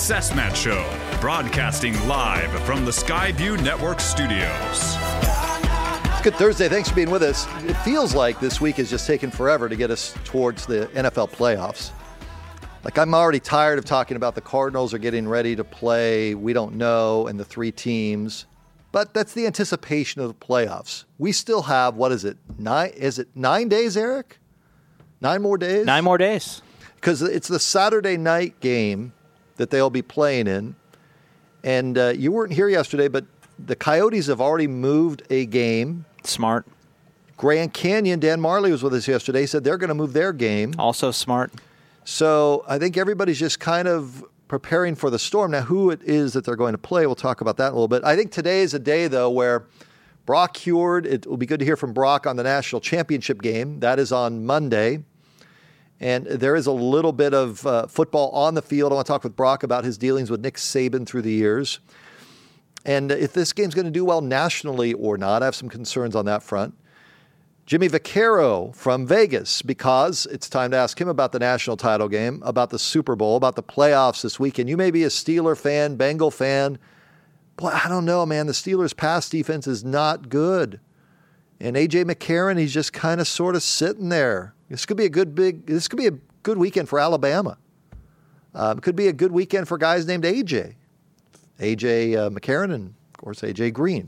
Cessmat Show, broadcasting live from the Skyview Network studios. It's Good Thursday. Thanks for being with us. It feels like this week has just taken forever to get us towards the NFL playoffs. Like, I'm already tired of talking about the Cardinals are getting ready to play, we don't know, and the three teams. But that's the anticipation of the playoffs. We still have, what is it, 9 days, Eric? 9 more days? 9 more days. Because it's the Saturday night game that they'll be playing in. And you weren't here yesterday, but the Coyotes have already moved a game. Smart. Grand Canyon, Dan Marley was with us yesterday. He said they're going to move their game. Also smart. So I think everybody's just kind of preparing for the storm. Now, who it is that they're going to play, we'll talk about that in a little bit. I think today is a day, though, where Brock Huard, it will be good to hear from Brock on the national championship game. That is on Monday. And there is a little bit of football on the field. I want to talk with Brock about his dealings with Nick Saban through the years. And if this game's going to do well nationally or not, I have some concerns on that front. Jimmy Vaccaro from Vegas, because it's time to ask him about the national title game, about the Super Bowl, about the playoffs this weekend. You may be a Steeler fan, Bengal fan. Boy, I don't know, man. The Steelers' pass defense is not good. And A.J. McCarron, he's just kind of sort of sitting there. This could be a good weekend for Alabama. It could be a good weekend for guys named A.J. A.J. McCarron and, of course, A.J. Green.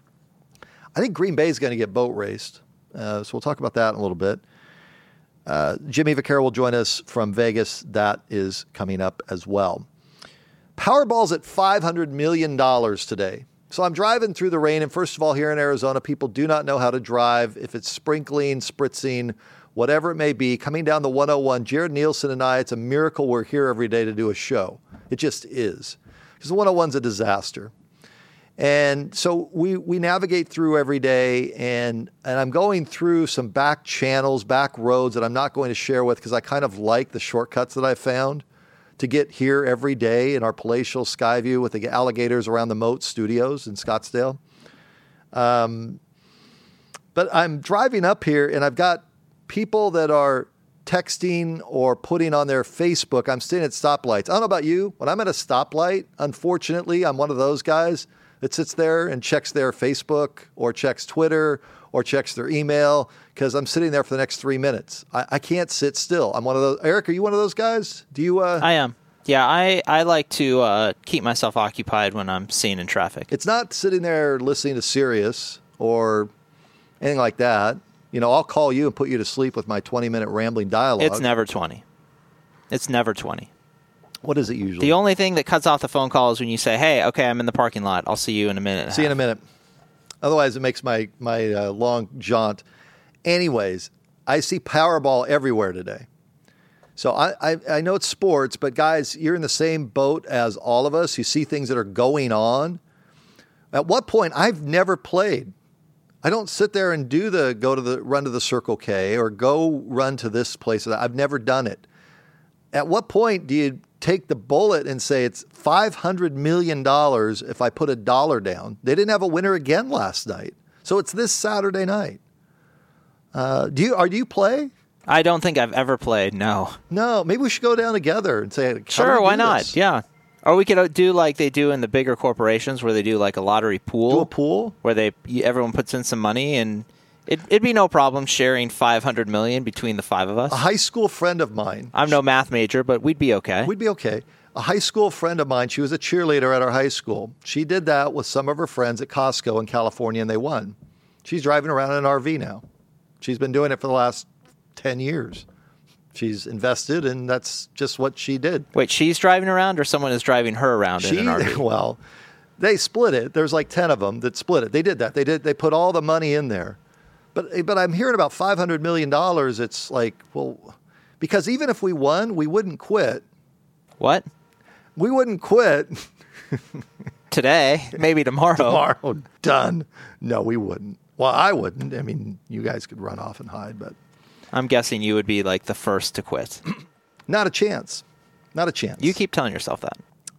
I think Green Bay is going to get boat raced. So we'll talk about that in a little bit. Jimmy Vaccaro will join us from Vegas. That is coming up as well. Powerball's at $500 million today. So I'm driving through the rain, and first of all, here in Arizona, people do not know how to drive. If it's sprinkling, spritzing, whatever it may be, coming down the 101, Jared Nielsen and I, it's a miracle we're here every day to do a show. It just is. Because the 101's a disaster. And so we navigate through every day, and I'm going through some back channels, back roads that I'm not going to share with because I kind of like the shortcuts that I found to get here every day in our palatial Skyview with the alligators around the Moat Studios in Scottsdale. But I'm driving up here, and I've got people that are texting or putting on their Facebook. I'm staying at stoplights. I don't know about you. When I'm at a stoplight, unfortunately, I'm one of those guys that sits there and checks their Facebook or checks Twitter or checks their email because I'm sitting there for the next 3 minutes. I can't sit still. I'm one of those. Eric, are you one of those guys? Do you? I am. Yeah, I like to keep myself occupied when I'm seen in traffic. It's not sitting there listening to Sirius or anything like that. You know, I'll call you and put you to sleep with my 20-minute rambling dialogue. It's never 20. It's never 20. What is it usually? The only thing that cuts off the phone call is when you say, hey, okay, I'm in the parking lot. I'll see you in a minute. See you in a minute. Otherwise, it makes my long jaunt. Anyways, I see Powerball everywhere today. So I know it's sports, but guys, you're in the same boat as all of us. You see things that are going on. At what point, I've never played. I don't sit there and run to the Circle K or go run to this place. I've never done it. At what point do you take the bullet and say it's $500 million if I put $1 down? They didn't have a winner again last night. So it's this Saturday night. Do you play? I don't think I've ever played, no. No, maybe we should go down together and say, sure, why not? Yeah. Or we could do like they do in the bigger corporations where they do like a lottery pool. Do a pool? Where everyone puts in some money, and it'd be no problem sharing $500 million between the 5 of us. A high school friend of mine. I'm no math major, but we'd be okay. We'd be okay. A high school friend of mine, she was a cheerleader at our high school. She did that with some of her friends at Costco in California, and they won. She's driving around in an RV now. She's been doing it for the last 10 years. She's invested, and that's just what she did. Wait, she's driving around, or someone is driving her around in an RV? Well, they split it. There's like 10 of them that split it. They did that. They put all the money in there. But I'm hearing about $500 million. It's like, well, because even if we won, we wouldn't quit. What? We wouldn't quit. Today, maybe tomorrow. Tomorrow, done. No, we wouldn't. Well, I wouldn't. I mean, you guys could run off and hide, but I'm guessing you would be like the first to quit. Not a chance. Not a chance. You keep telling yourself that.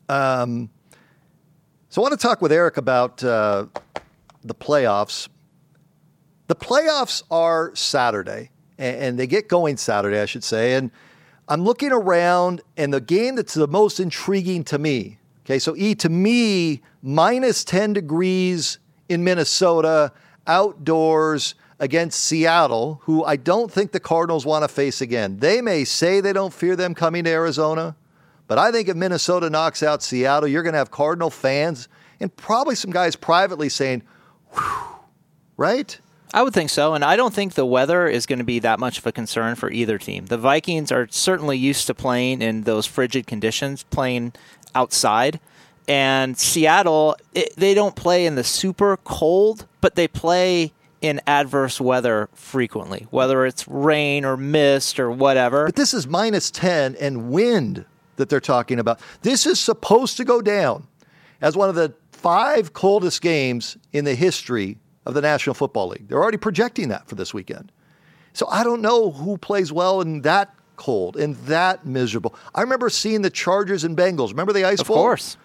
So I want to talk with Eric about the playoffs. The playoffs are Saturday, and they get going Saturday, I should say. And I'm looking around, and the game that's the most intriguing to me, okay, so to me, minus 10 degrees in Minnesota, outdoors against Seattle, who I don't think the Cardinals want to face again. They may say they don't fear them coming to Arizona, but I think if Minnesota knocks out Seattle, you're going to have Cardinal fans and probably some guys privately saying, whew, right? I would think so, and I don't think the weather is going to be that much of a concern for either team. The Vikings are certainly used to playing in those frigid conditions, playing outside. And Seattle, they don't play in the super cold, but they play in adverse weather frequently, whether it's rain or mist or whatever. But this is minus 10 and wind that they're talking about. This is supposed to go down as one of the 5 coldest games in the history of the National Football League. They're already projecting that for this weekend. So I don't know who plays well in that cold and that miserable. I remember seeing the Chargers and Bengals. Remember the Ice Bowl? Of course.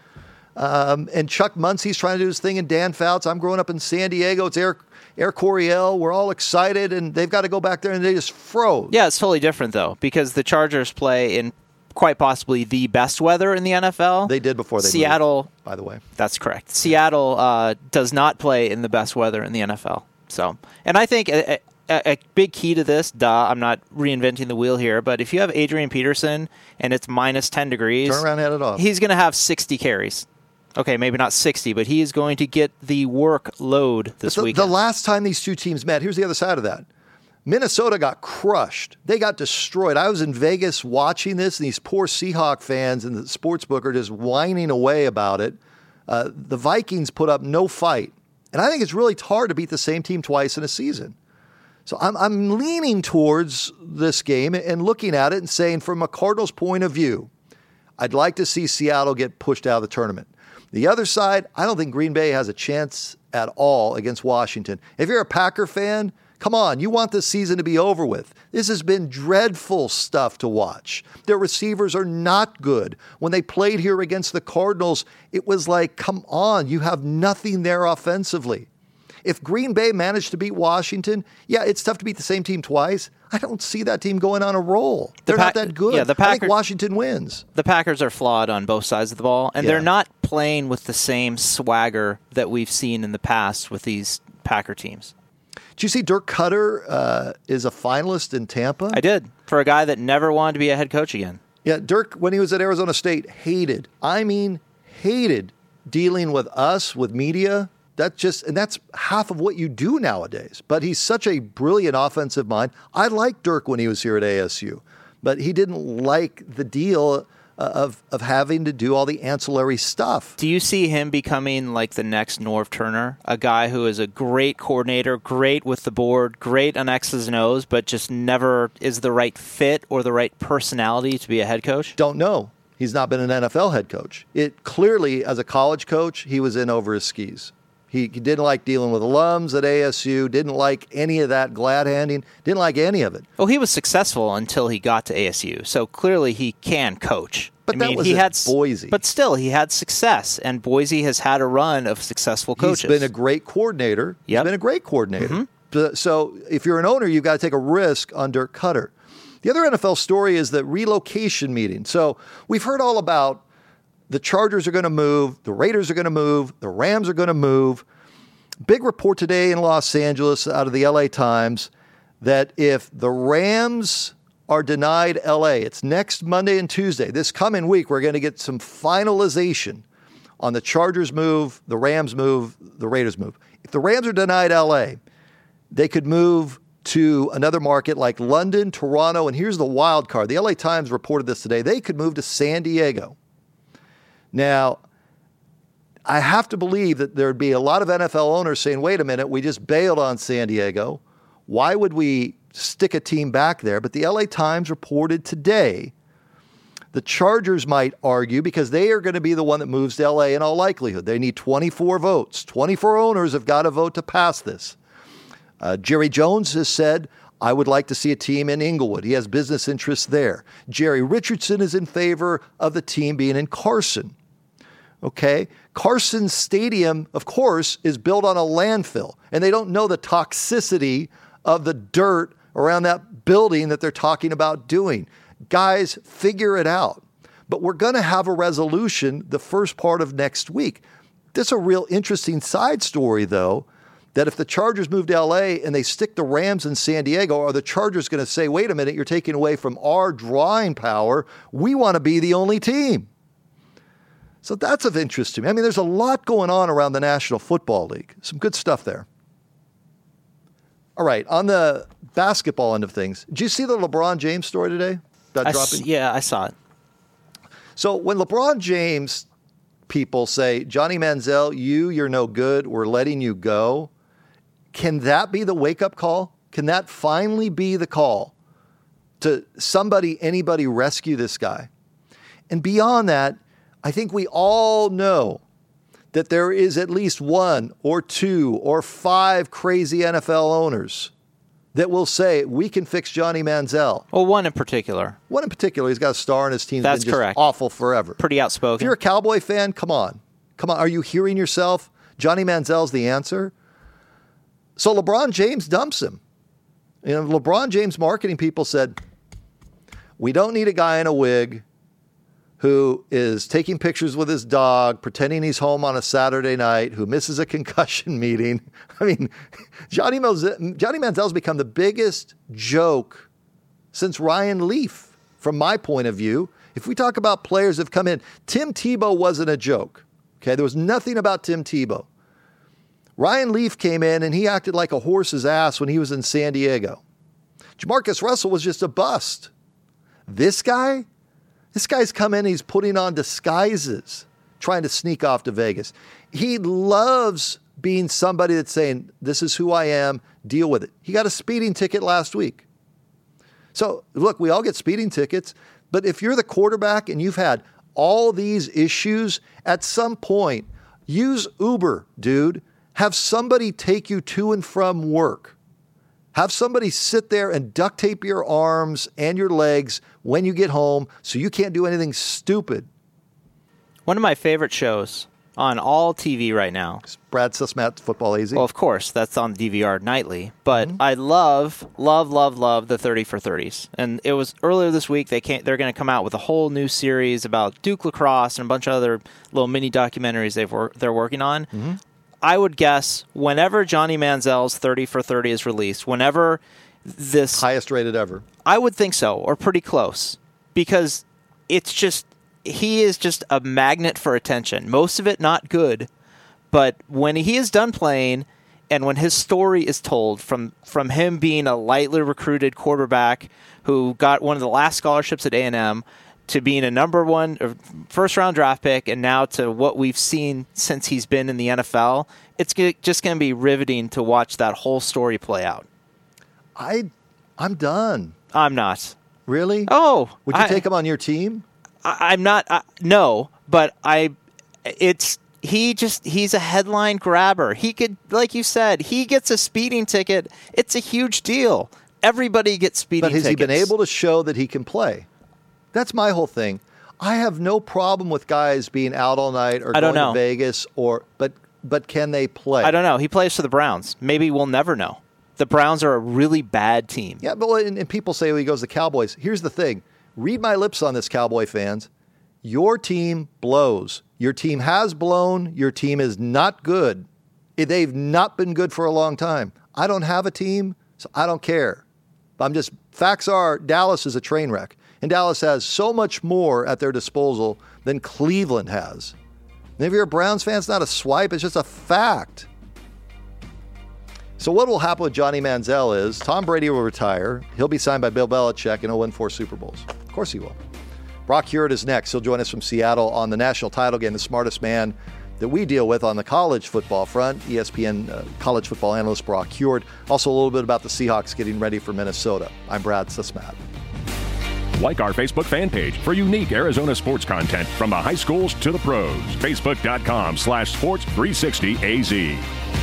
And Chuck Muncie's trying to do his thing, and Dan Fouts. I'm growing up in San Diego. It's Air Coryell. We're all excited, and they've got to go back there, and they just froze. Yeah, it's totally different, though, because the Chargers play in quite possibly the best weather in the NFL. They did before they Seattle, moved, by the way. That's correct. Seattle does not play in the best weather in the NFL. So, and I think a big key to this, I'm not reinventing the wheel here, but if you have Adrian Peterson and it's minus 10 degrees, turn around and head it off. He's going to have 60 carries. Okay, maybe not 60, but he is going to get the workload this weekend. The last time these two teams met, here's the other side of that. Minnesota got crushed. They got destroyed. I was in Vegas watching this, and these poor Seahawk fans and the sportsbook are just whining away about it. The Vikings put up no fight. And I think it's really hard to beat the same team twice in a season. So I'm leaning towards this game and looking at it and saying, from a Cardinals point of view, I'd like to see Seattle get pushed out of the tournament. The other side, I don't think Green Bay has a chance at all against Washington. If you're a Packer fan, come on, you want this season to be over with. This has been dreadful stuff to watch. Their receivers are not good. When they played here against the Cardinals, it was like, come on, you have nothing there offensively. If Green Bay managed to beat Washington, yeah, it's tough to beat the same team twice. I don't see that team going on a roll. They're not that good. Yeah, I think Washington wins. The Packers are flawed on both sides of the ball, and they're not playing with the same swagger that we've seen in the past with these Packer teams. Did you see Dirk Cutter is a finalist in Tampa? I did, for a guy that never wanted to be a head coach again. Yeah, Dirk, when he was at Arizona State, hated dealing with us, with media. And that's half of what you do nowadays. But he's such a brilliant offensive mind. I liked Dirk when he was here at ASU, but he didn't like the deal of having to do all the ancillary stuff. Do you see him becoming like the next Norv Turner, a guy who is a great coordinator, great with the board, great on X's and O's, but just never is the right fit or the right personality to be a head coach? Don't know. He's not been an NFL head coach. It clearly, as a college coach, he was in over his skis. He didn't like dealing with alums at ASU, didn't like any of that glad-handing, didn't like any of it. Well, he was successful until he got to ASU, so clearly he can coach. But he had Boise. But still, he had success, and Boise has had a run of successful coaches. He's been a great coordinator. Yep. He's been a great coordinator. Mm-hmm. So if you're an owner, you've got to take a risk on Dirk Cutter. The other NFL story is the relocation meeting. So we've heard all about the Chargers are going to move, the Raiders are going to move, the Rams are going to move. Big report today in Los Angeles out of the LA Times that if the Rams are denied LA, it's next Monday and Tuesday, this coming week, we're going to get some finalization on the Chargers move, the Rams move, the Raiders move. If the Rams are denied LA, they could move to another market like London, Toronto, and here's the wild card. The LA Times reported this today. They could move to San Diego. Now, I have to believe that there'd be a lot of NFL owners saying, wait a minute, we just bailed on San Diego. Why would we stick a team back there? But the LA Times reported today the Chargers might argue because they are going to be the one that moves to LA in all likelihood. They need 24 votes. 24 owners have got to vote to pass this. Jerry Jones has said, I would like to see a team in Inglewood. He has business interests there. Jerry Richardson is in favor of the team being in Carson. Okay, Carson Stadium, of course, is built on a landfill, and they don't know the toxicity of the dirt around that building that they're talking about doing. Guys, figure it out. But we're going to have a resolution the first part of next week. This is a real interesting side story, though, that if the Chargers move to L.A. and they stick the Rams in San Diego, are the Chargers going to say, wait a minute, you're taking away from our drawing power. We want to be the only team. So that's of interest to me. I mean, there's a lot going on around the National Football League. Some good stuff there. All right, on the basketball end of things, did you see the LeBron James story today? Yeah, I saw it. So when LeBron James people say, Johnny Manziel, you're no good, we're letting you go, can that be the wake-up call? Can that finally be the call to anybody rescue this guy? And beyond that, I think we all know that there is at least 1 or 2 or 5 crazy NFL owners that will say, we can fix Johnny Manziel. Well, one in particular. He's got a star in his team. That's been just correct. Awful forever. Pretty outspoken. If you're a Cowboy fan, come on. Are you hearing yourself? Johnny Manziel's the answer. So LeBron James dumps him. LeBron James marketing people said, we don't need a guy in a wig who is taking pictures with his dog, pretending he's home on a Saturday night, who misses a concussion meeting. I mean, Johnny Manziel's become the biggest joke since Ryan Leaf, from my point of view. If we talk about players that have come in, Tim Tebow wasn't a joke. Okay, there was nothing about Tim Tebow. Ryan Leaf came in and he acted like a horse's ass when he was in San Diego. Jamarcus Russell was just a bust. This guy's come in, he's putting on disguises, trying to sneak off to Vegas. He loves being somebody that's saying, this is who I am, deal with it. He got a speeding ticket last week. So, look, we all get speeding tickets, but if you're the quarterback and you've had all these issues, at some point, use Uber, dude. Have somebody take you to and from work. Have somebody sit there and duct tape your arms and your legs when you get home so you can't do anything stupid. One of my favorite shows on all TV right now. Brad Sussman, Football AZ. Well, of course, that's on DVR nightly. But I love the 30 for 30s. And it was earlier this week, they're going to come out with a whole new series about Duke lacrosse and a bunch of other little mini documentaries they're working on. Mm-hmm. I would guess whenever Johnny Manziel's 30 for 30 is released, whenever this... highest rated ever. I would think so, or pretty close. Because he is just a magnet for attention. Most of it not good. But when he is done playing, and when his story is told from him being a lightly recruited quarterback who got one of the last scholarships at A&M, to being a number 1 first-round draft pick, and now to what we've seen since he's been in the NFL, it's just going to be riveting to watch that whole story play out. I'm done. I'm not. Really? Oh. Would you take him on your team? I'm not. No, but he's a headline grabber. He could, like you said, he gets a speeding ticket. It's a huge deal. Everybody gets speeding tickets. But has he been able to show that he can play? That's my whole thing. I have no problem with guys being out all night or going to Vegas, but can they play? I don't know. He plays for the Browns. Maybe we'll never know. The Browns are a really bad team. Yeah, but and people say, well, he goes to the Cowboys. Here's the thing. Read my lips on this, Cowboy fans. Your team blows. Your team has blown. Your team is not good. They've not been good for a long time. I don't have a team, so I don't care. Facts are Dallas is a train wreck. And Dallas has so much more at their disposal than Cleveland has. And if you're a Browns fan, it's not a swipe, it's just a fact. So what will happen with Johnny Manziel is Tom Brady will retire. He'll be signed by Bill Belichick and he'll win 4 Super Bowls. Of course he will. Brock Huard is next. He'll join us from Seattle on the national title game, the smartest man that we deal with on the college football front, ESPN college football analyst Brock Huard. Also a little bit about the Seahawks getting ready for Minnesota. I'm Brad Sussman. Like our Facebook fan page for unique Arizona sports content from the high schools to the pros. Facebook.com/Sports360AZ.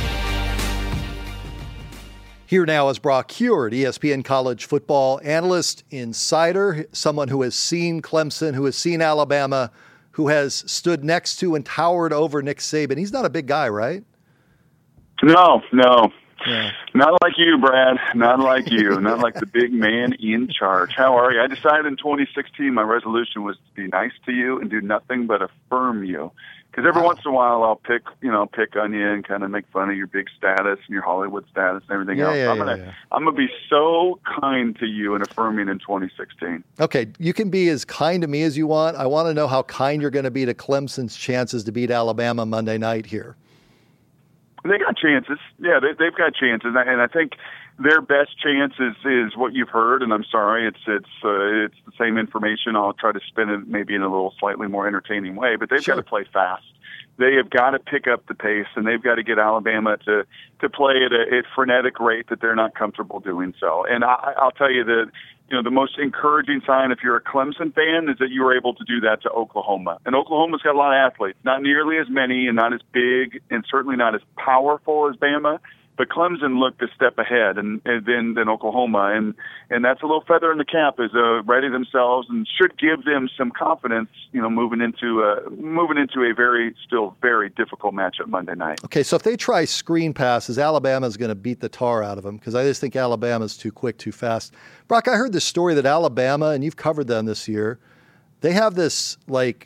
Here now is Brock Huard, ESPN college football analyst, insider, someone who has seen Clemson, who has seen Alabama, who has stood next to and towered over Nick Saban. He's not a big guy, right? No. Yeah. Not like you, Brad. Not like you. Not like the big man in charge. How are you? I decided in 2016 my resolution was to be nice to you and do nothing but affirm you. Because every once in a while I'll pick on you and kind of make fun of your big status and your Hollywood status and everything else. I'm gonna be so kind to you and affirming in 2016. Okay, you can be as kind to me as you want. I want to know how kind you're going to be to Clemson's chances to beat Alabama Monday night here. They got chances. Yeah, they've got chances, and I think their best chance is what you've heard. And I'm sorry, it's the same information. I'll try to spin it maybe in a little slightly more entertaining way. But they've got to play fast. They have got to pick up the pace, and they've got to get Alabama to play at a frenetic rate that they're not comfortable doing so. And I'll tell you that the most encouraging sign if you're a Clemson fan is that you were able to do that to Oklahoma. And Oklahoma's got a lot of athletes, not nearly as many and not as big and certainly not as powerful as Bama. But Clemson looked a step ahead than Oklahoma, and that's a little feather in the cap as ready themselves and should give them some confidence, moving into a very difficult matchup Monday night. Okay, so if they try screen passes, Alabama's going to beat the tar out of them because I just think Alabama's too quick, too fast. Brock, I heard this story that Alabama, and you've covered them this year, they have this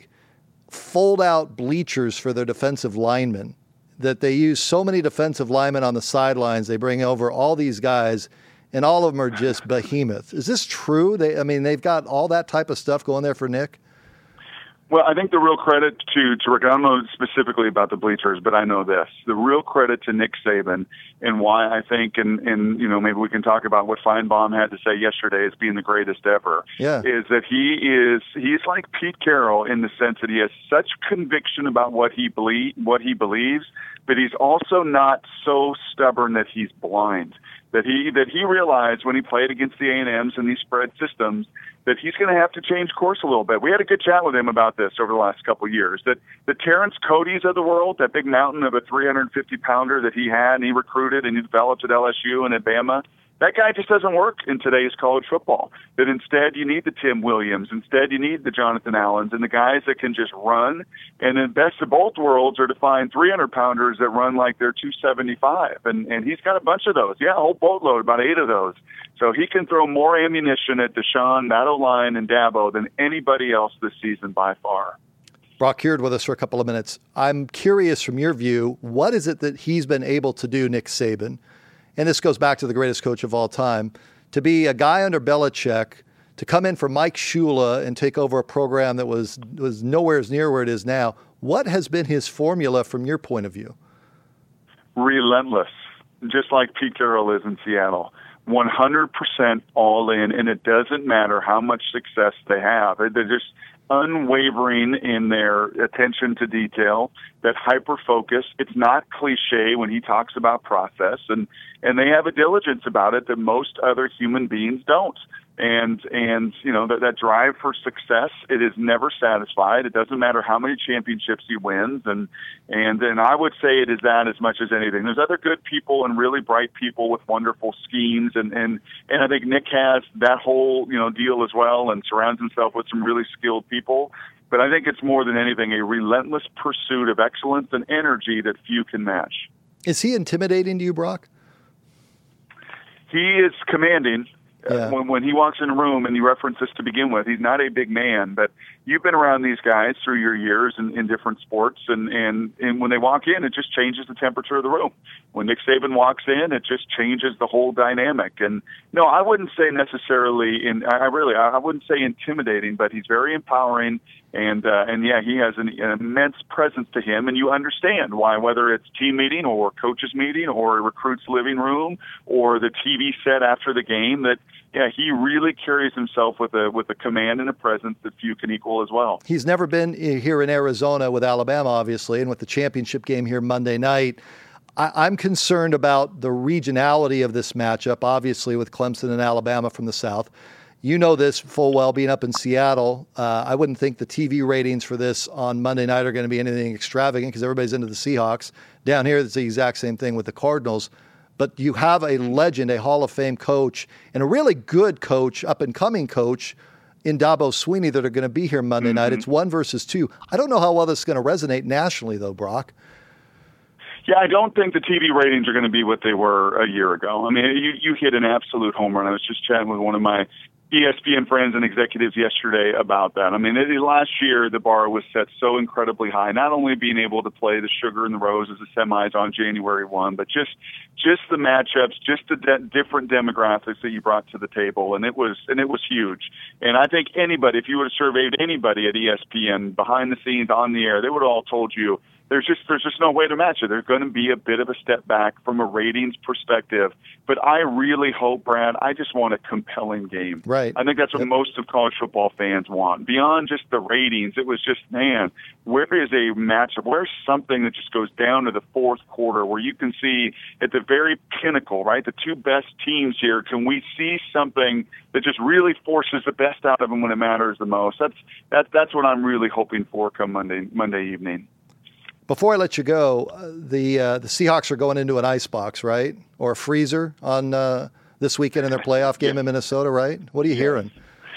fold-out bleachers for their defensive linemen. That they use so many defensive linemen on the sidelines, they bring over all these guys, and all of them are just behemoths. Is this true? They've got all that type of stuff going there for Nick? Well, I think the real credit to Rick, I don't know specifically about the bleachers, but I know this. The real credit to Nick Saban and why I think, and maybe we can talk about what Feinbaum had to say yesterday as being the greatest ever, is that he's like Pete Carroll in the sense that he has such conviction about what he believes, but he's also not so stubborn that he's blind. That he realized when he played against the A&Ms and these spread systems that he's going to have to change course a little bit. We had a good chat with him about this over the last couple of years. That the Terrence Cody's of the world, that big mountain of a 350-pounder that he had and he recruited and he developed at LSU and at Bama, that guy just doesn't work in today's college football. That instead you need the Tim Williams, instead you need the Jonathan Allens and the guys that can just run. And the best of both worlds are to find 300-pounders that run like they're 275. And he's got a bunch of those. Yeah, a whole boatload, about 8 of those. So he can throw more ammunition at Deshaun, Matt O'Line, and Dabo than anybody else this season by far. Brock Huard with us for a couple of minutes. I'm curious from your view, what is it that he's been able to do, Nick Saban? And this goes back to the greatest coach of all time, to be a guy under Belichick, to come in for Mike Shula and take over a program that was nowhere near where it is now. What has been his formula from your point of view? Relentless, just like Pete Carroll is in Seattle. 100% all in, and it doesn't matter how much success they have. They're just unwavering in their attention to detail, that hyper focus. It's not cliche when he talks about process, and they have a diligence about it that most other human beings don't. And that drive for success, it is never satisfied. It doesn't matter how many championships he wins, and I would say it is that as much as anything. There's other good people and really bright people with wonderful schemes, and I think Nick has that whole deal as well, and surrounds himself with some really skilled people. But I think it's more than anything a relentless pursuit of excellence and energy that few can match. Is he intimidating to you, Brock? He is commanding. Yeah. When he walks in a room, and you reference this to begin with, he's not a big man, but you've been around these guys through your years in different sports, and when they walk in, it just changes the temperature of the room. When Nick Saban walks in, it just changes the whole dynamic. And no, I wouldn't say necessarily I wouldn't say intimidating, but he's very empowering. And yeah, he has an immense presence to him, and you understand why, whether it's team meeting or coaches meeting or a recruit's living room or the TV set after the game, that yeah, he really carries himself with a command and a presence that few can equal as well. He's never been here in Arizona with Alabama, obviously, and with the championship game here Monday night. I'm concerned about the regionality of this matchup, obviously, with Clemson and Alabama from the South. You know this full well, being up in Seattle. I wouldn't think the TV ratings for this on Monday night are going to be anything extravagant because everybody's into the Seahawks. Down here, it's the exact same thing with the Cardinals. But you have a legend, a Hall of Fame coach, and a really good coach, up-and-coming coach in Dabo Swinney that are going to be here Monday night. It's 1 versus 2. I don't know how well this is going to resonate nationally, though, Brock. Yeah, I don't think the TV ratings are going to be what they were a year ago. I mean, you hit an absolute home run. I was just chatting with one of my ESPN friends and executives yesterday about that. I mean, last year the bar was set so incredibly high, not only being able to play the Sugar and the Roses, the semis on January 1, but just the matchups, just the different demographics that you brought to the table, and it was huge. And I think anybody, if you would have surveyed anybody at ESPN behind the scenes, on the air, they would have all told you there's just no way to match it. There's going to be a bit of a step back from a ratings perspective. But I really hope, Brad, I just want a compelling game. Right. I think that's what most of college football fans want. Beyond just the ratings, it was just, man, where is a matchup? Where's something that just goes down to the fourth quarter where you can see at the very pinnacle, right, the two best teams here, can we see something that just really forces the best out of them when it matters the most? That's what I'm really hoping for come Monday evening. Before I let you go, the Seahawks are going into an icebox, right? Or a freezer on this weekend in their playoff game in Minnesota, right? What are you hearing?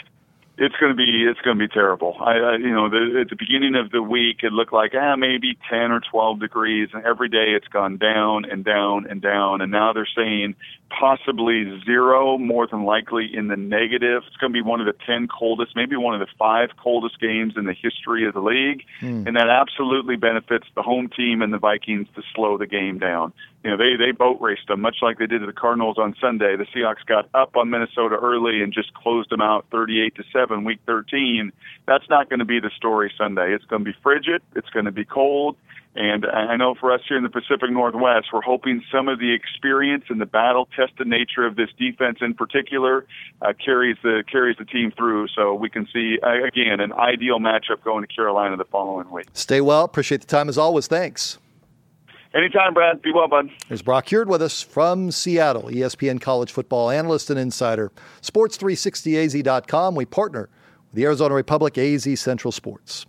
It's going to be terrible. At the beginning of the week, it looked like maybe 10 or 12 degrees, and every day it's gone down and down and down. And now they're saying possibly 0, more than likely in the negative. It's going to be one of the 10 coldest, maybe one of the 5 coldest games in the history of the league. And that absolutely benefits the home team and the Vikings to slow the game down. They boat raced them, much like they did to the Cardinals on Sunday. The Seahawks got up on Minnesota early and just closed them out 38-7, Week 13. That's not going to be the story Sunday. It's going to be frigid. It's going to be cold. And I know for us here in the Pacific Northwest, we're hoping some of the experience and the battle-tested nature of this defense in particular carries the team through, so we can see, again, an ideal matchup going to Carolina the following week. Stay well. Appreciate the time as always. Thanks. Anytime, Brad. Be well, bud. There's Brock Huard with us from Seattle, ESPN college football analyst and insider. Sports360az.com. We partner with the Arizona Republic AZ Central Sports.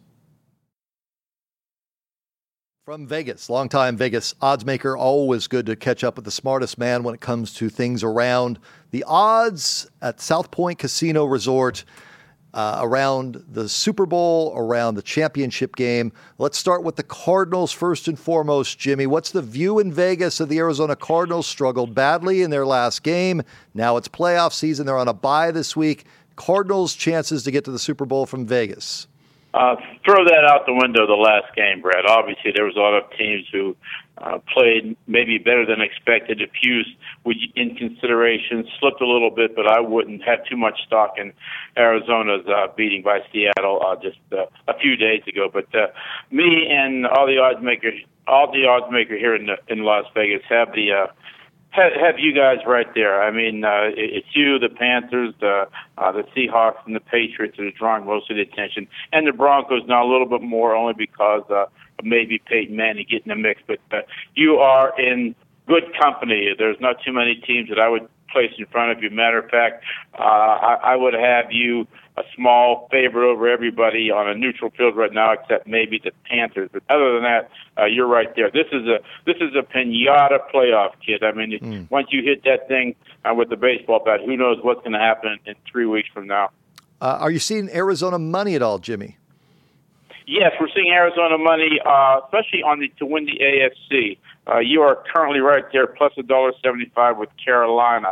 From Vegas, longtime Vegas oddsmaker, always good to catch up with the smartest man when it comes to things around the odds at South Point Casino Resort, around the Super Bowl, around the championship game. Let's start with the Cardinals first and foremost, Jimmy. What's the view in Vegas of the Arizona Cardinals? Struggled badly in their last game. Now it's playoff season. They're on a bye this week. Cardinals' chances to get to the Super Bowl from Vegas. Throw that out the window, the last game, Brad. Obviously, there was a lot of teams who played maybe better than expected. A few, in consideration, slipped a little bit, but I wouldn't have too much stock in Arizona's beating by Seattle just a few days ago. But me and all the odds makers here in Las Vegas have you guys right there. I mean, it's you, the Panthers, the Seahawks, and the Patriots that are drawing most of the attention, and the Broncos now a little bit more, only because of maybe Peyton Manning getting the mix. But you are in good company. There's not too many teams that I would place in front of you. Matter of fact, I would have you a small favorite over everybody on a neutral field right now, except maybe the Panthers. But other than that, you're right there. This is a pinata playoff, kid. I mean, once you hit that thing with the baseball bat, who knows what's going to happen in 3 weeks from now. Are you seeing Arizona money at all, Jimmy? Yes, we're seeing Arizona money, especially to win the AFC. You are currently right there, plus $1.75 with Carolina.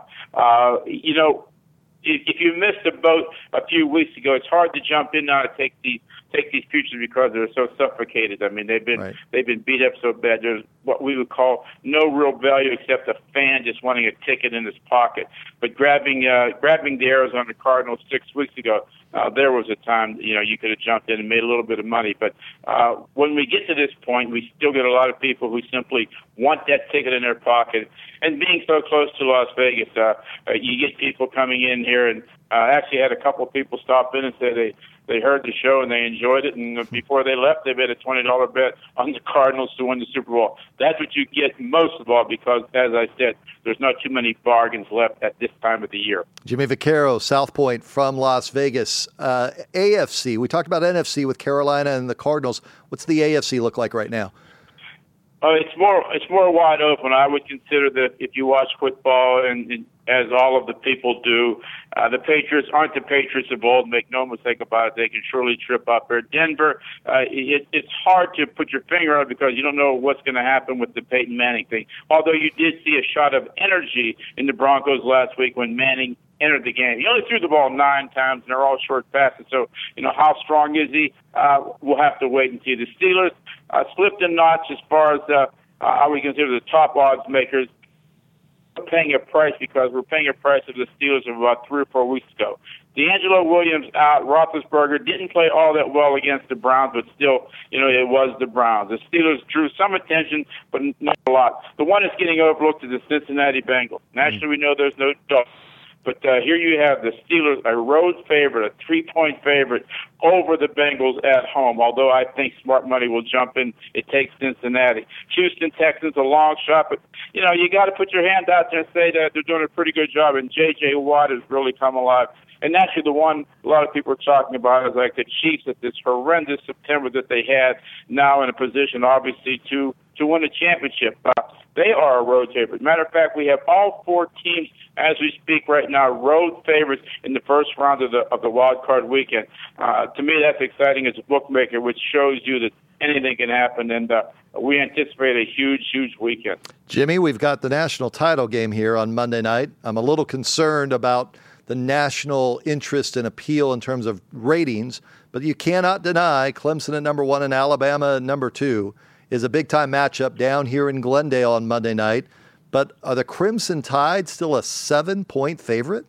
If you missed the boat a few weeks ago, it's hard to jump in now to take these futures because they're so suffocated. I mean, they've been beat up so bad. There's what we would call no real value except a fan just wanting a ticket in his pocket. But grabbing the Arizona Cardinals 6 weeks ago, there was a time you could have jumped in and made a little bit of money. But when we get to this point, we still get a lot of people who simply want that ticket in their pocket. And being so close to Las Vegas, you get people coming in here, and actually had a couple of people stop in and say they heard the show and they enjoyed it, and before they left, they made a $20 bet on the Cardinals to win the Super Bowl. That's what you get most of all because, as I said, there's not too many bargains left at this time of the year. Jimmy Vaccaro, South Point from Las Vegas. AFC, we talked about NFC with Carolina and the Cardinals. What's the AFC look like right now? It's more wide open. I would consider that if you watch football and as all of the people do. The Patriots aren't the Patriots of old. Make no mistake about it. They can surely trip up there. Denver, it's hard to put your finger on it because you don't know what's going to happen with the Peyton Manning thing. Although you did see a shot of energy in the Broncos last week when Manning entered the game. He only threw the ball 9 times, and they're all short passes. So, how strong is he? We'll have to wait and see. The Steelers slipped a notch as far as how we consider the top odds makers. We're paying a price because we're paying a price of the Steelers of about 3 or 4 weeks ago. D'Angelo Williams out. Roethlisberger didn't play all that well against the Browns, but still, it was the Browns. The Steelers drew some attention, but not a lot. The one that's getting overlooked is the Cincinnati Bengals. Naturally, we know there's no doubt. But here you have the Steelers, a road favorite, a 3-point favorite over the Bengals at home, although I think smart money will jump in. It takes Cincinnati. Houston Texans, a long shot, but, you got to put your hand out there and say that they're doing a pretty good job, and J.J. Watt has really come alive. And actually the one a lot of people are talking about is like the Chiefs at this horrendous September that they had, now in a position, obviously, to win a championship. They are a road favorite. Matter of fact, we have all 4 teams as we speak right now, road favorites in the first round of the wild card weekend. To me, that's exciting as a bookmaker, which shows you that anything can happen, and we anticipate a huge, huge weekend. Jimmy, we've got the national title game here on Monday night. I'm a little concerned about the national interest and appeal in terms of ratings, but you cannot deny Clemson at number 1 and Alabama at number 2 is a big-time matchup down here in Glendale on Monday night. But are the Crimson Tide still a 7-point favorite?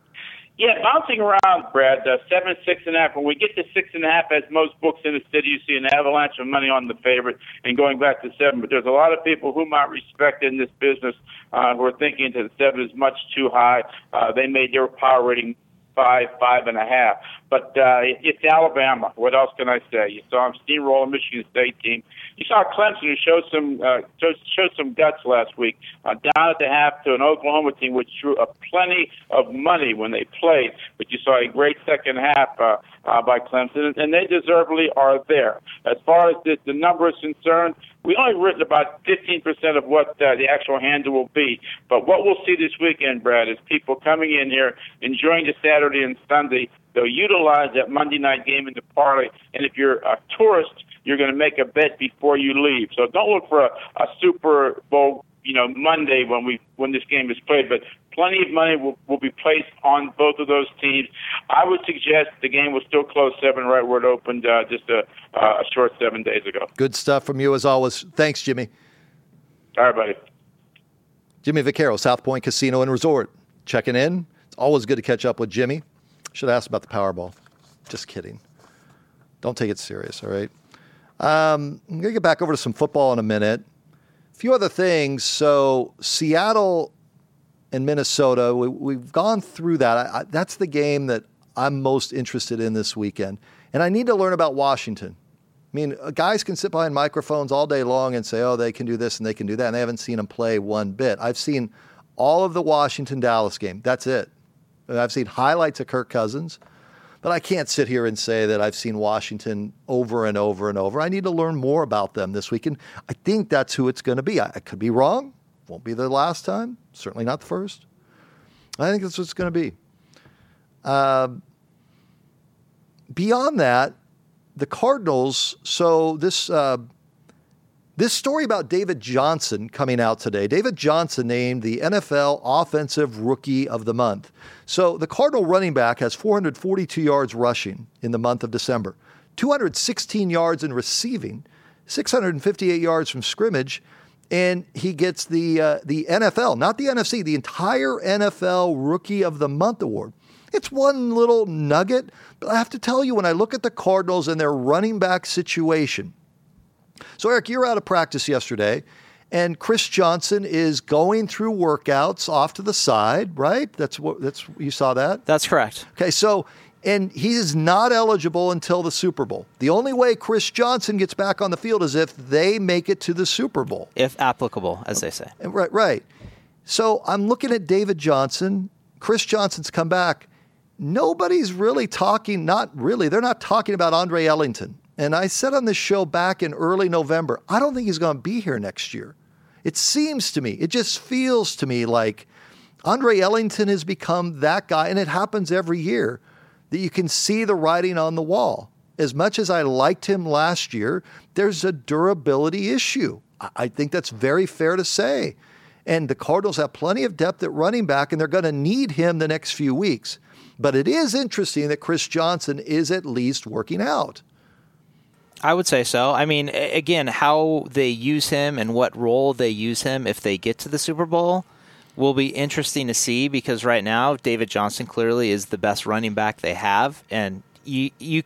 Yeah, bouncing around, Brad. 7, 6.5. When we get to 6.5, as most books in the city, you see an avalanche of money on the favorite and going back to 7. But there's a lot of people whom I respect in this business who are thinking that 7 is much too high. They made their power rating 5, 5.5. But it's Alabama. What else can I say? You saw them steamroll a Michigan State team. You saw Clemson, who showed some guts last week, down at the half to an Oklahoma team which drew plenty of money when they played. But you saw a great second half by Clemson, and they deservedly are there. As far as the number is concerned, we only written about 15% of what the actual handle will be. But what we'll see this weekend, Brad, is people coming in here, enjoying the Saturday and Sunday. They'll utilize that Monday night game in the parlay. And if you're a tourist, you're going to make a bet before you leave. So don't look for a Super Bowl, Monday when this game is played. But plenty of money will be placed on both of those teams. I would suggest the game will still close 7 right where it opened just a short 7 days ago. Good stuff from you as always. Thanks, Jimmy. All right, buddy. Jimmy Vaccaro, South Point Casino and Resort. Checking in. It's always good to catch up with Jimmy. Should have asked about the Powerball. Just kidding. Don't take it serious, all right? I'm going to get back over to some football in a minute. A few other things. So Seattle and Minnesota, we've gone through that. That's the game that I'm most interested in this weekend. And I need to learn about Washington. I mean, guys can sit behind microphones all day long and say, oh, they can do this and they can do that, and they haven't seen them play one bit. I've seen all of the Washington-Dallas game. That's it. I've seen highlights of Kirk Cousins, but I can't sit here and say that I've seen Washington over and over and over. I need to learn more about them this week, and I think that's who it's going to be. I could be wrong. Won't be the last time. Certainly not the first. I think that's what it's going to be. Beyond that, the Cardinals, so this story about David Johnson coming out today. David Johnson named the NFL Offensive Rookie of the Month. So the Cardinal running back has 442 yards rushing in the month of December, 216 yards in receiving, 658 yards from scrimmage, and he gets the NFL, not the NFC, the entire NFL Rookie of the Month award. It's one little nugget, but I have to tell you, when I look at the Cardinals and their running back situation. So, Eric, you were out of practice yesterday, and Chris Johnson is going through workouts off to the side, right? That's you saw that? That's correct. Okay, so, and he is not eligible until the Super Bowl. The only way Chris Johnson gets back on the field is if they make it to the Super Bowl. If applicable, as they say. Right. So I'm looking at David Johnson. Chris Johnson's come back. Nobody's really talking, they're not talking about Andre Ellington. And I said on this show back in early November, I don't think he's going to be here next year. It seems to me, it just feels to me like Andre Ellington has become that guy, and it happens every year, that you can see the writing on the wall. As much as I liked him last year, there's a durability issue. I think that's very fair to say. And the Cardinals have plenty of depth at running back, and they're going to need him the next few weeks. But it is interesting that Chris Johnson is at least working out. I would say so. I mean, again, how they use him and what role they use him if they get to the Super Bowl will be interesting to see, because right now David Johnson clearly is the best running back they have, and you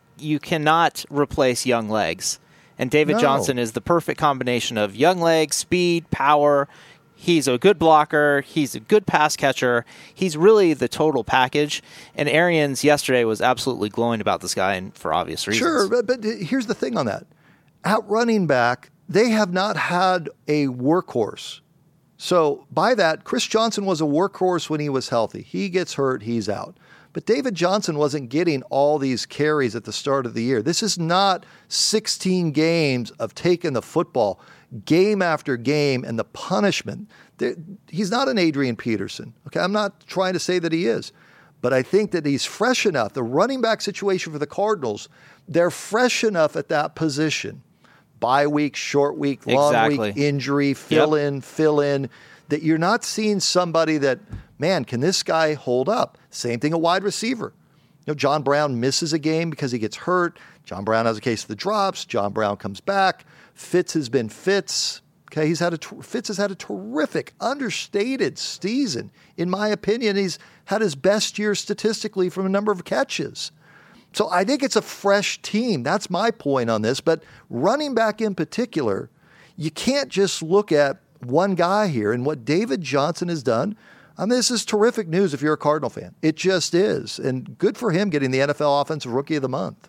cannot replace young legs. And David Johnson is the perfect combination of young legs, speed, power. He's a good blocker. He's a good pass catcher. He's really the total package. And Arians yesterday was absolutely glowing about this guy, and for obvious reasons. Sure, but here's the thing on that. At running back, they have not had a workhorse. So by that, Chris Johnson was a workhorse when he was healthy. He gets hurt, he's out. But David Johnson wasn't getting all these carries at the start of the year. This is not 16 games of taking the football game after game and the punishment. He's not an Adrian Peterson. Okay, I'm not trying to say that he is. But I think that he's fresh enough. The running back situation for the Cardinals, they're fresh enough at that position. Bye week, short week, long week, injury, fill in, that you're not seeing somebody that, man, can this guy hold up? Same thing at wide receiver. You know, John Brown misses a game because he gets hurt. John Brown has a case of the drops. John Brown comes back. Fitz has been Fitz. Okay, Fitz has had a terrific, understated season. In my opinion, he's had his best year statistically from a number of catches. So I think it's a fresh team. That's my point on this. But running back in particular, you can't just look at one guy here. And what David Johnson has done, I mean, this is terrific news if you're a Cardinal fan. It just is. And good for him getting the NFL Offensive Rookie of the Month.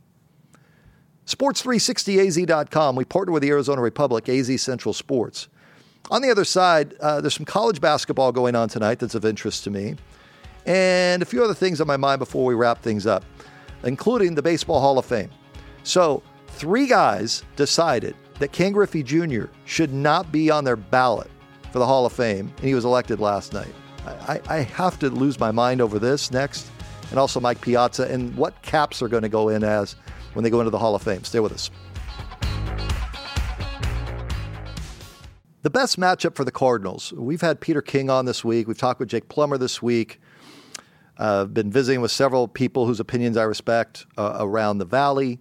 Sports360az.com. We partner with the Arizona Republic, AZ Central Sports. On the other side, there's some college basketball going on tonight that's of interest to me. And a few other things on my mind before we wrap things up, including the Baseball Hall of Fame. So 3 guys decided that Ken Griffey Jr. should not be on their ballot for the Hall of Fame, and he was elected last night. I have to lose my mind over this next, and also Mike Piazza and what caps are going to go in as when they go into the Hall of Fame. Stay with us. The best matchup for the Cardinals. We've had Peter King on this week. We've talked with Jake Plummer this week. I've been visiting with several people whose opinions I respect around the Valley.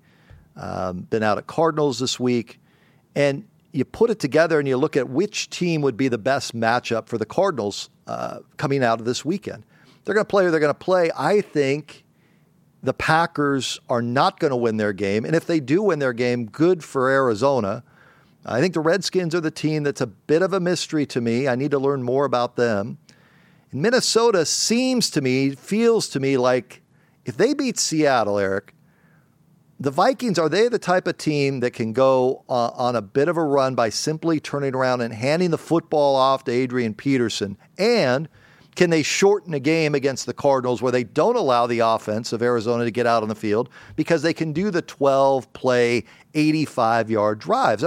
Been out at Cardinals this week. And you put it together and you look at which team would be the best matchup for the Cardinals coming out of this weekend. They're going to play or they're going to play. I think the Packers are not going to win their game. And if they do win their game, good for Arizona. I think the Redskins are the team that's a bit of a mystery to me. I need to learn more about them. And Minnesota feels to me like if they beat Seattle, Eric, the Vikings, are they the type of team that can go on a bit of a run by simply turning around and handing the football off to Adrian Peterson? And can they shorten a game against the Cardinals where they don't allow the offense of Arizona to get out on the field because they can do the 12-play, 85-yard drives?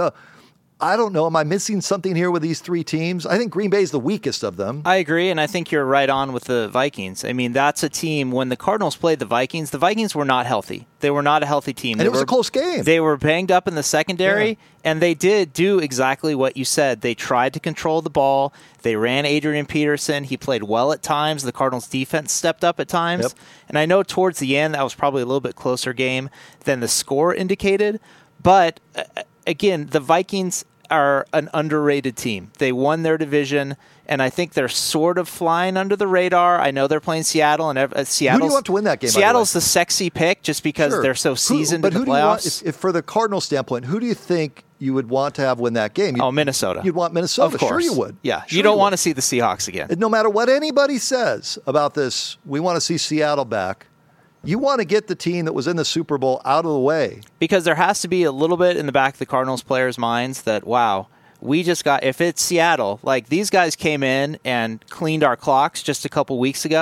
I don't know. Am I missing something here with these 3 teams? I think Green Bay is the weakest of them. I agree, and I think you're right on with the Vikings. I mean, that's a team, when the Cardinals played the Vikings were not healthy. They were not a healthy team. And it was a close game. They were banged up in the secondary, and they did do exactly what you said. They tried to control the ball. They ran Adrian Peterson. He played well at times. The Cardinals' defense stepped up at times. Yep. And I know towards the end that was probably a little bit closer game than the score indicated. But, again, the Vikings are an underrated team. They won their division, and I think they're sort of flying under the radar. I know they're playing Seattle, and Seattle's, who do you want to win that game? Seattle's the sexy pick just because they're so seasoned in the playoffs. Do you want, if for the Cardinal standpoint, who do you think you would want to have win that game? Minnesota. You'd want Minnesota. Of course. Sure you would. Yeah. Sure you don't want to see the Seahawks again. And no matter what anybody says about this, we want to see Seattle back. You want to get the team that was in the Super Bowl out of the way. Because there has to be a little bit in the back of the Cardinals players' minds that, wow, we just got, if it's Seattle, like these guys came in and cleaned our clocks just a couple weeks ago,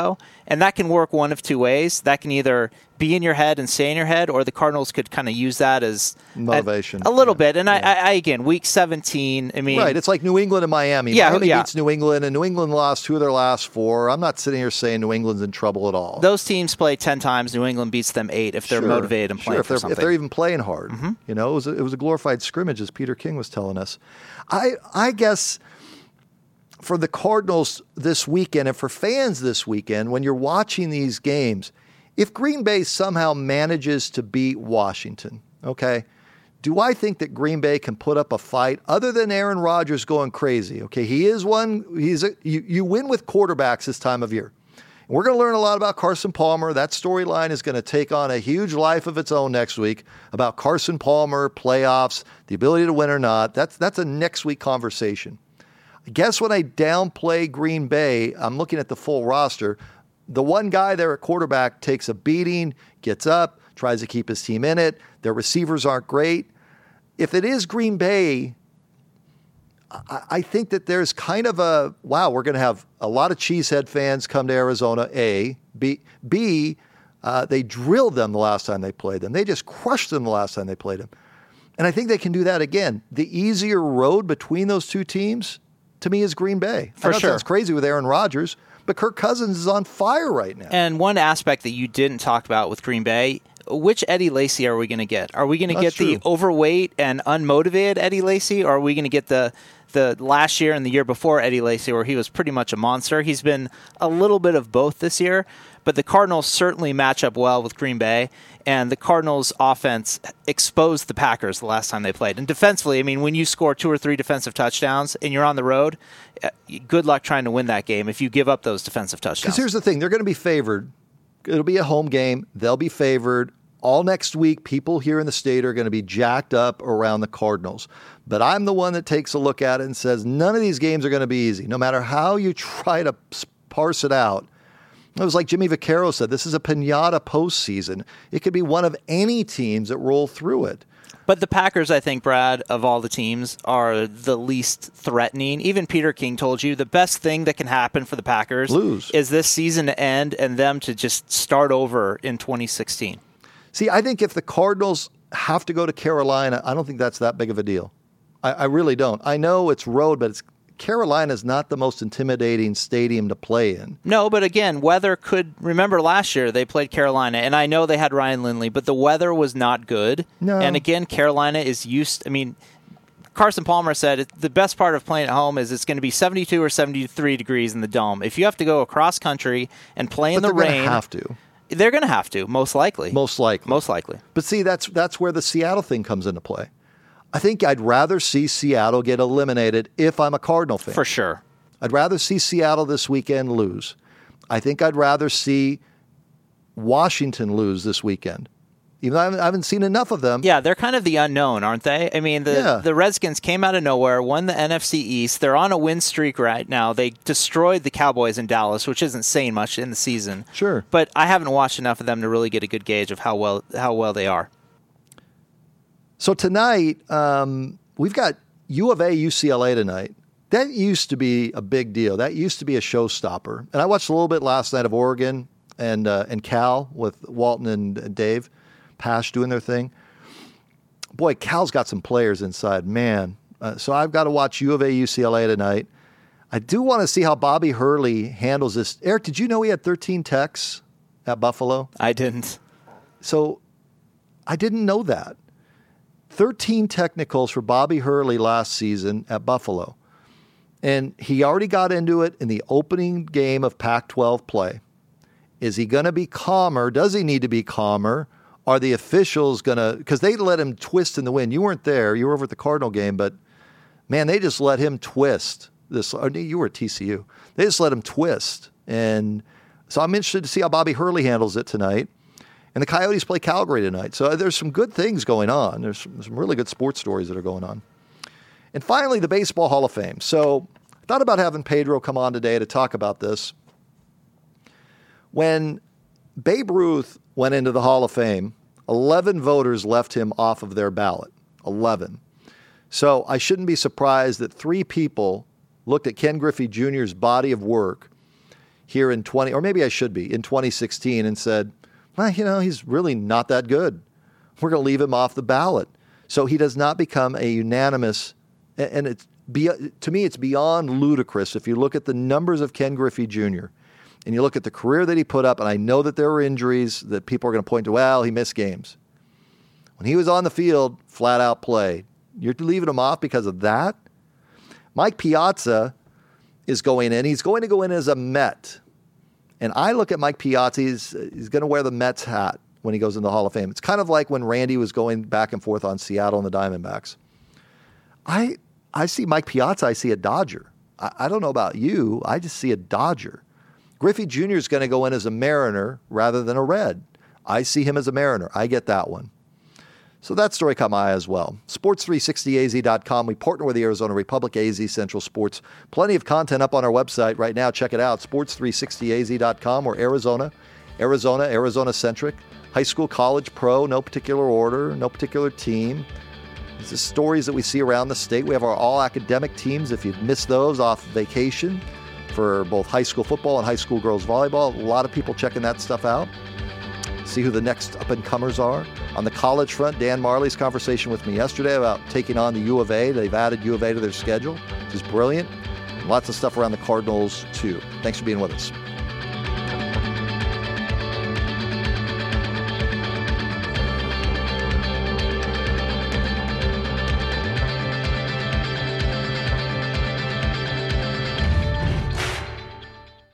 And that can work one of two ways. That can either be in your head and stay in your head, or the Cardinals could kind of use that as motivation a little bit. And I again, week 17, I mean... Right, it's like New England and Miami. Miami beats New England, and New England lost 2 of their last 4. I'm not sitting here saying New England's in trouble at all. Those teams play 10 times. New England beats them 8 if they're motivated and playing for something. If they're even playing hard. Mm-hmm. You know, it was a glorified scrimmage, as Peter King was telling us. I guess for the Cardinals this weekend and for fans this weekend, when you're watching these games, if Green Bay somehow manages to beat Washington, okay, do I think that Green Bay can put up a fight other than Aaron Rodgers going crazy? Okay, he is one. You win with quarterbacks this time of year. And we're going to learn a lot about Carson Palmer. That storyline is going to take on a huge life of its own next week about Carson Palmer, playoffs, the ability to win or not. That's a next week conversation. I guess when I downplay Green Bay, I'm looking at the full roster. The one guy there at quarterback takes a beating, gets up, tries to keep his team in it. Their receivers aren't great. If it is Green Bay, I think that there's kind of we're going to have a lot of Cheesehead fans come to Arizona, A. B, they drilled them the last time they played them. They just crushed them the last time they played them. And I think they can do that again. The easier road between those two teams, to me, is Green Bay. For sure. Sounds crazy with Aaron Rodgers, but Kirk Cousins is on fire right now. And one aspect that you didn't talk about with Green Bay, which Eddie Lacy are we going to get? Are we going to get the overweight and unmotivated Eddie Lacy, or are we going to get the last year and the year before Eddie Lacy, where he was pretty much a monster? He's been a little bit of both this year, but the Cardinals certainly match up well with Green Bay, and the Cardinals' offense exposed the Packers the last time they played. And defensively, I mean, when you score 2 or 3 defensive touchdowns and you're on the road, good luck trying to win that game if you give up those defensive touchdowns. Because here's the thing, they're going to be favored. It'll be a home game. They'll be favored. All next week, people here in the state are going to be jacked up around the Cardinals. But I'm the one that takes a look at it and says none of these games are going to be easy. No matter how you try to parse it out. It was like Jimmy Vaccaro said, this is a piñata postseason. It could be one of any teams that roll through it. But the Packers, I think, Brad, of all the teams, are the least threatening. Even Peter King told you the best thing that can happen for the Packers is this season to end and them to just start over in 2016. See, I think if the Cardinals have to go to Carolina, I don't think that's that big of a deal. I really don't. I know it's road, but Carolina's not the most intimidating stadium to play in. No, but again, weather could... Remember last year they played Carolina, and I know they had Ryan Lindley, but the weather was not good. No. And again, Carolina is used... I mean, Carson Palmer said the best part of playing at home is it's going to be 72 or 73 degrees in the Dome. If you have to go across country and play in the rain... They're going to have to. They're going to have to, most likely. Most likely. But see, that's where the Seattle thing comes into play. I think I'd rather see Seattle get eliminated if I'm a Cardinal fan. For sure. I'd rather see Seattle this weekend lose. I think I'd rather see Washington lose this weekend. Even though I haven't seen enough of them. Yeah, they're kind of the unknown, aren't they? I mean, the Redskins came out of nowhere, won the NFC East. They're on a win streak right now. They destroyed the Cowboys in Dallas, which isn't saying much in the season. Sure. But I haven't watched enough of them to really get a good gauge of how well they are. So tonight, we've got U of A, UCLA tonight. That used to be a big deal. That used to be a showstopper. And I watched a little bit last night of Oregon and Cal with Walton and Dave Pasch doing their thing. Boy, Cal's got some players inside, man. So I've got to watch U of A, UCLA tonight. I do want to see how Bobby Hurley handles this. Eric, did you know he had 13 techs at Buffalo? I didn't. So I didn't know that. 13 technicals for Bobby Hurley last season at Buffalo. And he already got into it in the opening game of Pac-12 play. Is he going to be calmer? Does he need to be calmer? Are the officials going to... Because they let him twist in the wind. You weren't there. You were over at the Cardinal game. But, man, they just let him twist. You were at TCU. They just let him twist. And so I'm interested to see how Bobby Hurley handles it tonight. And the Coyotes play Calgary tonight. So there's some good things going on. There's some really good sports stories that are going on. And finally, the Baseball Hall of Fame. So I thought about having Pedro come on today to talk about this. When Babe Ruth went into the Hall of Fame, 11 voters left him off of their ballot. 11. So I shouldn't be surprised that 3 people looked at Ken Griffey Jr.'s body of work. here in 2016 and said, well, he's really not that good. We're going to leave him off the ballot. So he does not become a unanimous, and to me, it's beyond ludicrous. If you look at the numbers of Ken Griffey Jr. and you look at the career that he put up, and I know that there were injuries that people are going to point to, well, he missed games. When he was on the field, flat out play. You're leaving him off because of that? Mike Piazza is going in. He's going to go in as a Met. And I look at Mike Piazza, he's going to wear the Mets hat when he goes in the Hall of Fame. It's kind of like when Randy was going back and forth on Seattle and the Diamondbacks. I see Mike Piazza, I see a Dodger. I don't know about you, I just see a Dodger. Griffey Jr. is going to go in as a Mariner rather than a Red. I see him as a Mariner. I get that one. So that story caught my eye as well. Sports360az.com. We partner with the Arizona Republic, AZ Central Sports. Plenty of content up on our website right now. Check it out, sports360az.com. We're Arizona-centric. High school, college, pro, no particular order, no particular team. These are stories that we see around the state. We have our all-academic teams. If you've missed those off vacation for both high school football and high school girls volleyball, a lot of people checking that stuff out. See who the next up-and-comers are. On the college front, Dan Marley's conversation with me yesterday about taking on the U of A. They've added U of A to their schedule, which is brilliant. And lots of stuff around the Cardinals, too. Thanks for being with us.